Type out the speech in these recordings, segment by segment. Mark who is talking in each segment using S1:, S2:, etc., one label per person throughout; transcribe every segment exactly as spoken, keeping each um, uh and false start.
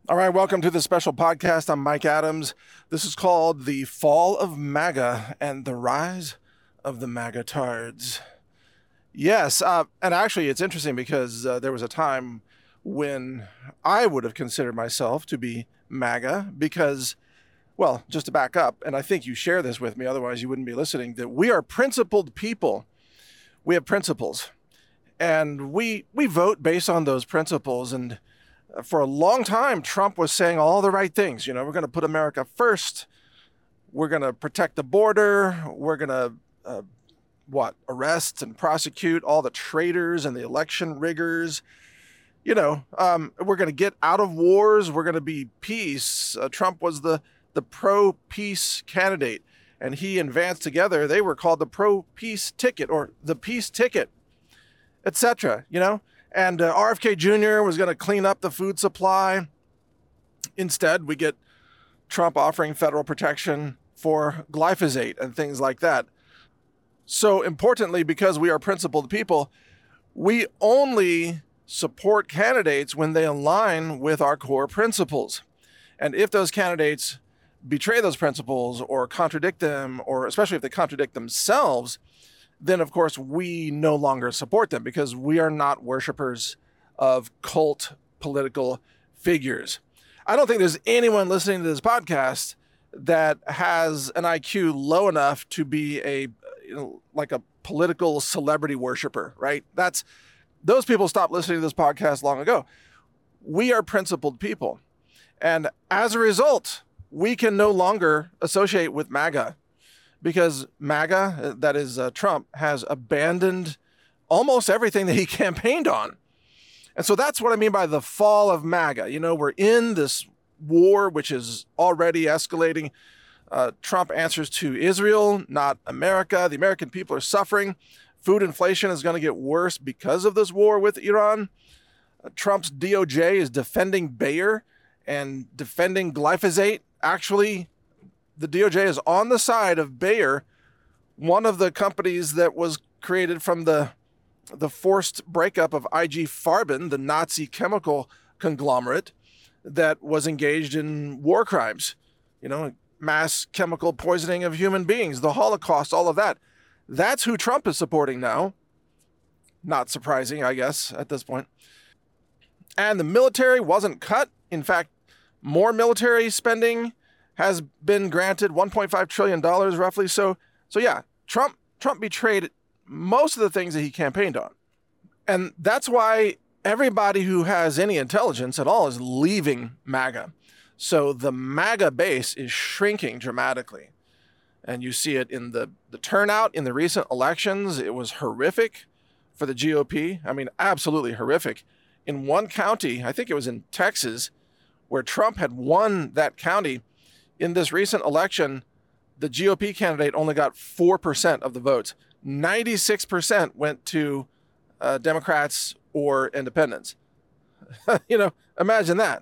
S1: All right, welcome to the special podcast. I'm Mike Adams. This is called The Fall of MAGA and the Rise of the MAGA-tards. Yes, uh, and actually it's interesting because uh, there was a time when I would have considered myself to be MAGA because, well, just to back up, and I think you share this with me, otherwise you wouldn't be listening, that we are principled people. We have principles, and we we vote based on those principles. And for a long time, Trump was saying all the right things. You know, we're going to put America first. We're going to protect the border. We're going to, uh, what, arrest and prosecute all the traitors and the election riggers. You know, um, we're going to get out of wars. We're going to be peace. Uh, Trump was the, the pro-peace candidate. And he and Vance together, they were called the pro-peace ticket or the peace ticket, et cetera, you know? And uh, R F K Junior was going to clean up the food supply. Instead, we get Trump offering federal protection for glyphosate and things like that. So importantly, because we are principled people, we only support candidates when they align with our core principles. And if those candidates betray those principles or contradict them, or especially if they contradict themselves, then of course we no longer support them because we are not worshipers of cult political figures. I don't think there's anyone listening to this podcast that has an I Q low enough to be a, you know, like a political celebrity worshiper, right? That's, those people stopped listening to this podcast long ago. We are principled people. And as a result, we can no longer associate with MAGA. Because MAGA, that is uh, Trump, has abandoned almost everything that he campaigned on. And so that's what I mean by the fall of MAGA. You know, we're in this war, which is already escalating. Uh, Trump answers to Israel, not America. The American people are suffering. Food inflation is going to get worse because of this war with Iran. Uh, Trump's D O J is defending Bayer and defending glyphosate. Actually, the D O J is on the side of Bayer, one of the companies that was created from the the forced breakup of I G Farben, the Nazi chemical conglomerate that was engaged in war crimes, you know, mass chemical poisoning of human beings, the Holocaust, all of that. That's who Trump is supporting now. Not surprising, I guess, at this point. And the military wasn't cut. In fact, more military spending has been granted one point five trillion dollars roughly. So, so yeah, Trump Trump betrayed most of the things that he campaigned on. And that's why everybody who has any intelligence at all is leaving MAGA. So the MAGA base is shrinking dramatically. And you see it in the, the turnout in the recent elections. It was horrific for the G O P. I mean, absolutely horrific. In one county, I think it was in Texas, where Trump had won that county, in this recent election, the G O P candidate only got four percent of the votes. ninety-six percent went to uh, Democrats or independents. You know, imagine that.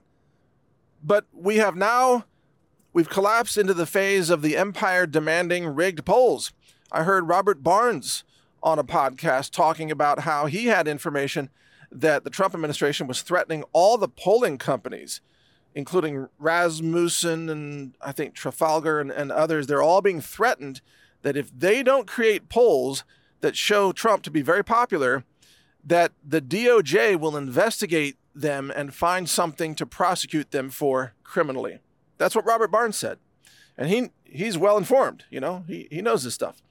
S1: But we have now, we've collapsed into the phase of the empire demanding rigged polls. I heard Robert Barnes on a podcast talking about how he had information that the Trump administration was threatening all the polling companies, including Rasmussen and I think Trafalgar and, and others. They're all being threatened that if they don't create polls that show Trump to be very popular, that the D O J will investigate them and find something to prosecute them for criminally. That's what Robert Barnes said. And he he's well informed, you know, he, he knows this stuff.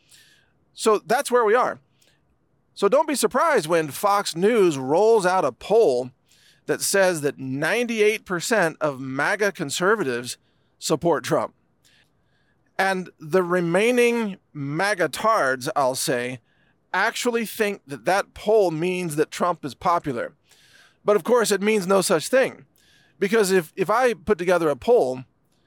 S1: So that's where we are. So don't be surprised when Fox News rolls out a poll that says that ninety-eight percent of MAGA conservatives support Trump. And the remaining MAGA-tards, I'll say, actually think that that poll means that Trump is popular. But of course, it means no such thing. Because if, if I put together a poll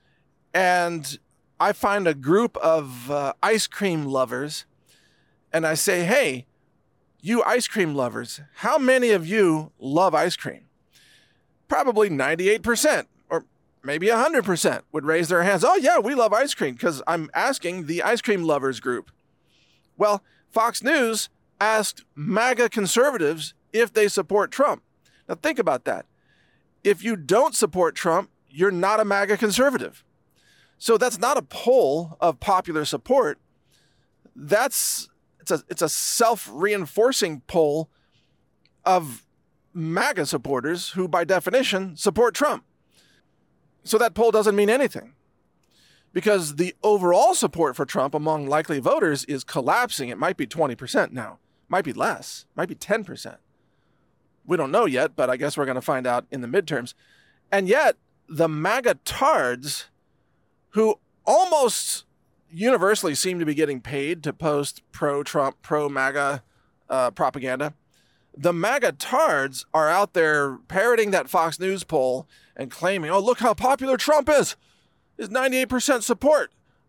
S1: and I find a group of uh, ice cream lovers and I say, hey, you ice cream lovers, how many of you love ice cream? Probably ninety-eight percent or maybe one hundred percent would raise their hands. Oh yeah, we love ice cream, because I'm asking the ice cream lovers group. Well, Fox News asked MAGA conservatives if they support Trump. Now think about that. if you don't support Trump, you're not a MAGA conservative. So that's not a poll of popular support. That's it's a it's a self-reinforcing poll of MAGA supporters who, by definition, support Trump. So that poll doesn't mean anything, because the overall support for Trump among likely voters is collapsing. It might be twenty percent now, might be less, might be ten percent. We don't know yet, but I guess we're going to find out in the midterms. And yet, the MAGA tards, who almost universally seem to be getting paid to post pro-Trump, pro-MAGA uh, propaganda, the MAGA tards are out there parroting that Fox News poll and claiming, oh, look how popular Trump is. His ninety-eight percent support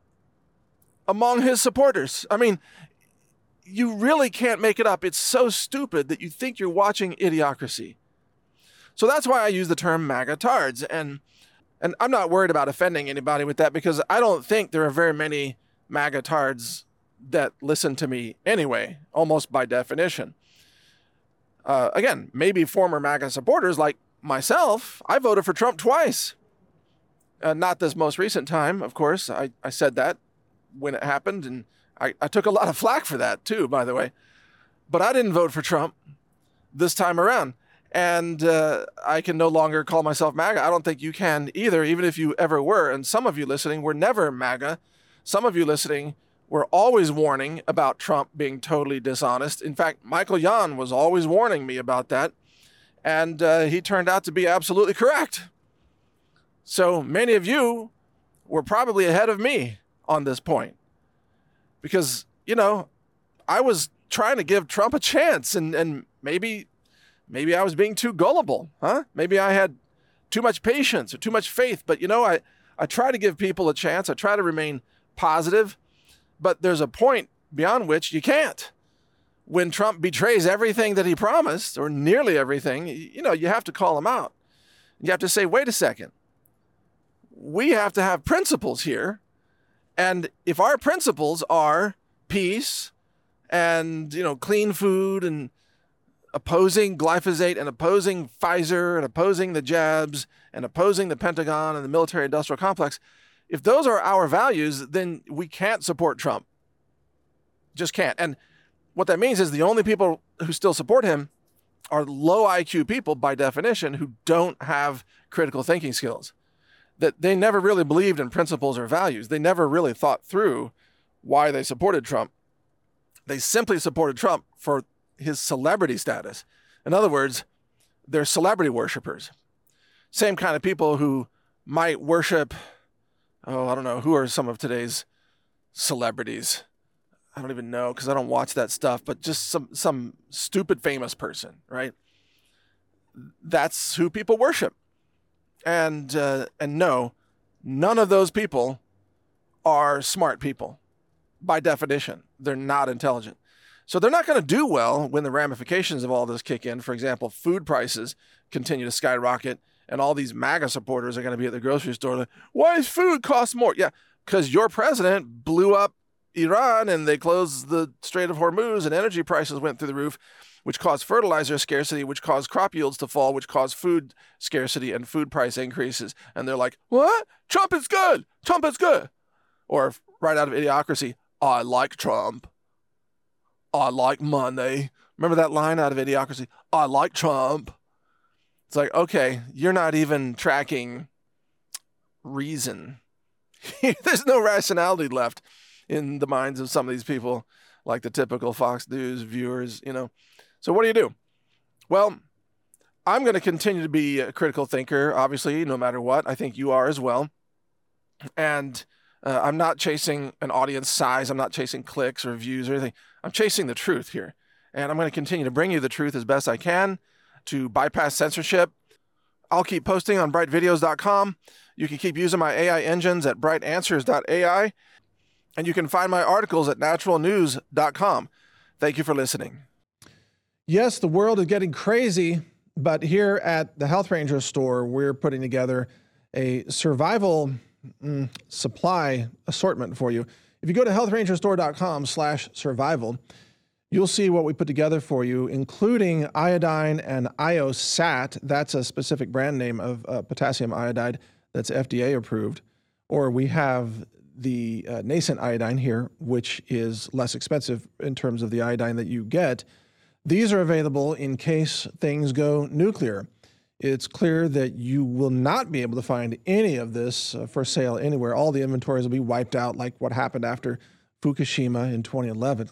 S1: among his supporters. I mean, you really can't make it up. It's so stupid that you think you're watching Idiocracy. So that's why I use the term MAGA tards. And and I'm not worried about offending anybody with that, because I don't think there are very many MAGA tards that listen to me anyway, almost by definition. Uh, again, maybe former MAGA supporters like myself. I voted for Trump twice. Uh, not this most recent time, of course. I, I said that when it happened, and I, I took a lot of flack for that too, by the way. But I didn't vote for Trump this time around. And uh, I can no longer call myself MAGA. I don't think you can either, even if you ever were. And some of you listening were never MAGA. Some of you listening were always warning about Trump being totally dishonest. In fact, Michael Yon was always warning me about that. And uh, he turned out to be absolutely correct. So many of you were probably ahead of me on this point. Because, you know, I was trying to give Trump a chance, and, and maybe... Maybe I was being too gullible, huh? Maybe I had too much patience or too much faith. But, you know, I, I try to give people a chance. I try to remain positive. But there's a point beyond which you can't. When Trump betrays everything that he promised, or nearly everything, you know, you have to call him out. You have to say, wait a second. We have to have principles here. And if our principles are peace and, you know, clean food and opposing glyphosate and opposing Pfizer and opposing the jabs and opposing the Pentagon and the military industrial complex, if those are our values, then we can't support Trump. Just can't. And what that means is the only people who still support him are low I Q people by definition who don't have critical thinking skills. That they never really believed in principles or values. They never really thought through why they supported Trump. They simply supported Trump for his celebrity status. In other words, they're celebrity worshipers. Same kind of people who might worship, oh, I don't know, who are some of today's celebrities? I don't even know, because I don't watch that stuff, but just some, some stupid famous person, right? That's who people worship. And, uh, and no, none of those people are smart people. By definition, they're not intelligent. So they're not going to do well when the ramifications of all this kick in. For example, food prices continue to skyrocket, and all these MAGA supporters are going to be at the grocery store like, why does food cost more? Yeah, because your president blew up Iran and they closed the Strait of Hormuz and energy prices went through the roof, which caused fertilizer scarcity, which caused crop yields to fall, which caused food scarcity and food price increases. And they're like, what? Trump is good. Trump is good. Or right out of Idiocracy, I like Trump. I like money. Remember that line out of Idiocracy? I like Trump. It's like, okay, you're not even tracking reason. There's no rationality left in the minds of some of these people, like the typical Fox News viewers, you know. So what do you do? Well, I'm going to continue to be a critical thinker, obviously, no matter what. I think you are as well. And uh, I'm not chasing an audience size. I'm not chasing clicks or views or anything. I'm chasing the truth here, and I'm going to continue to bring you the truth as best I can to bypass censorship. I'll keep posting on bright videos dot com. You can keep using my A I engines at bright answers dot A I, and you can find my articles at natural news dot com. Thank you for listening. Yes, the world is getting crazy, but here at the Health Ranger store, we're putting together a survival mm, supply assortment for you. If you go to health ranger store dot com slash survival, you'll see what we put together for you, including iodine and IOSAT. That's a specific brand name of uh, potassium iodide that's F D A approved. Or we have the uh, nascent iodine here, which is less expensive in terms of the iodine that you get. These are available in case things go nuclear. It's clear that you will not be able to find any of this uh, for sale anywhere. All the inventories will be wiped out like what happened after Fukushima in twenty eleven.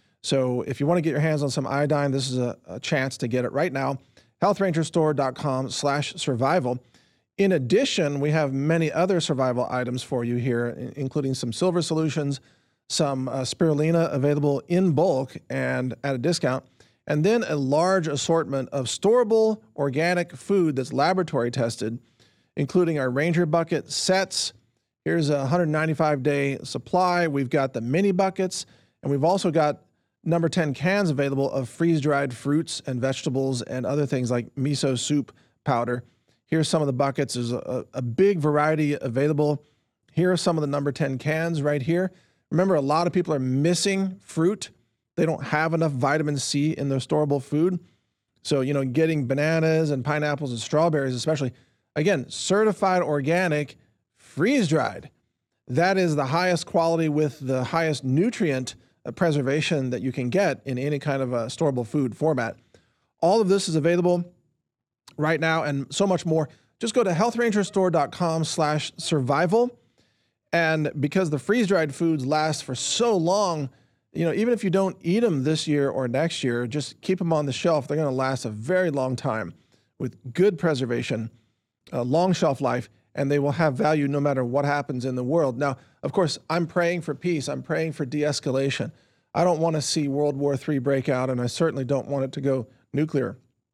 S1: So if you want to get your hands on some iodine, this is a, a chance to get it right now. health ranger store dot com slash survival. In addition, we have many other survival items for you here, including some silver solutions, some uh, spirulina available in bulk and at a discount, and then a large assortment of storable organic food that's laboratory tested, including our Ranger Bucket sets. Here's a one hundred ninety-five day supply. We've got the mini buckets, and we've also got number ten cans available of freeze-dried fruits and vegetables and other things like miso soup powder. Here's some of the buckets. There's a, a big variety available. Here are some of the number ten cans right here. Remember, a lot of people are missing fruit. They don't have enough vitamin C in their storable food. So, you know, getting bananas and pineapples and strawberries especially, again, certified organic, freeze-dried. That is the highest quality with the highest nutrient preservation that you can get in any kind of a storable food format. All of this is available right now and so much more. Just go to health ranger store dot com slash survival. And because the freeze-dried foods last for so long, you know, even if you don't eat them this year or next year, just keep them on the shelf. They're going to last a very long time with good preservation, a long shelf life, and they will have value no matter what happens in the world. Now, of course, I'm praying for peace. I'm praying for de-escalation. I don't want to see World War Three break out, and I certainly don't want it to go nuclear.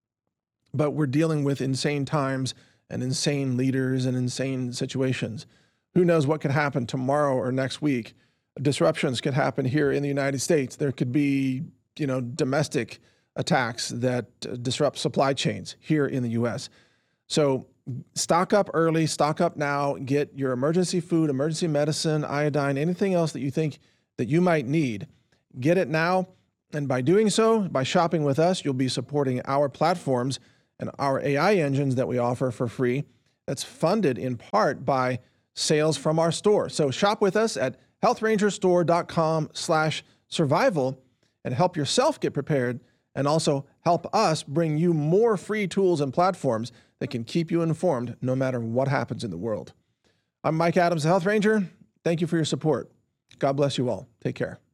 S1: But we're dealing with insane times and insane leaders and insane situations. Who knows what could happen tomorrow or next week? Disruptions could happen here in the United States. There could be, you know, domestic attacks that uh, disrupt supply chains here in the U S. So stock up early, stock up now, get your emergency food, emergency medicine, iodine, anything else that you think that you might need. Get it now. And by doing so, by shopping with us, you'll be supporting our platforms and our A I engines that we offer for free. That's funded in part by sales from our store. So shop with us at health ranger store dot com slash survival and help yourself get prepared, and also help us bring you more free tools and platforms that can keep you informed no matter what happens in the world. I'm Mike Adams, the Health Ranger. Thank you for your support. God bless you all. Take care.